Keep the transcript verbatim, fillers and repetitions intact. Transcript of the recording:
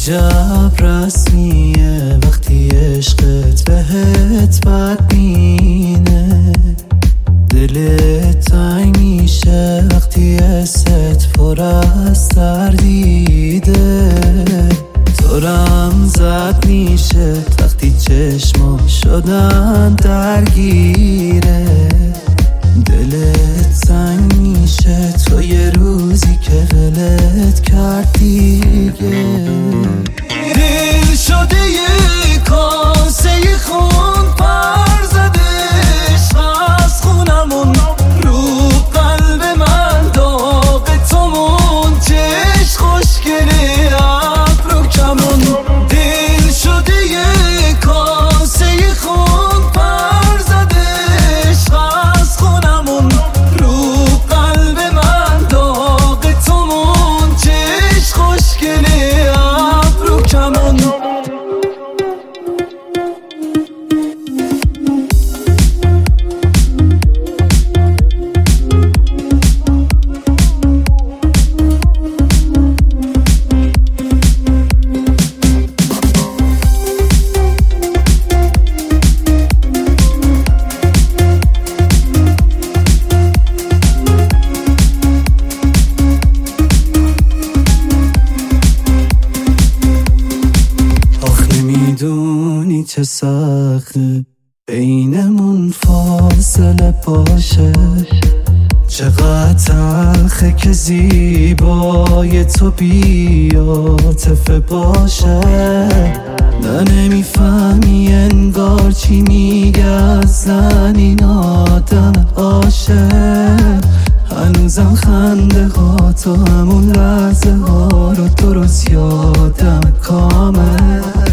عجب رسمیه وقتی عشقت بهت بد مینه، دلت تنگ میشه وقتی حست پر از تردیده، دورم زد میشه وقتی چشمام شدن درگیره، دلت سنگ میشه تو یه روزی که ولت کرد دیگه. دل شده یه کاسه خون پر زدش از خونمون، رو قلب من داغ تو مون، چش خوشگله ابرو کمون. دل شده یه کاسه خون پر زدش از خونمون، رو قلب من داغ تو مون، چش خوشگله ابرو کمون. میدونی چه سخته بینمون فاصله باشه، چقدر تلخه که زیبای تو بی‌عاطفه باشه. نه نمیفهمی انگار چی میگه اصلا این آدم عاشق، هنوزم خنده ها تو همون لحظه ها رو درست یادم کامل.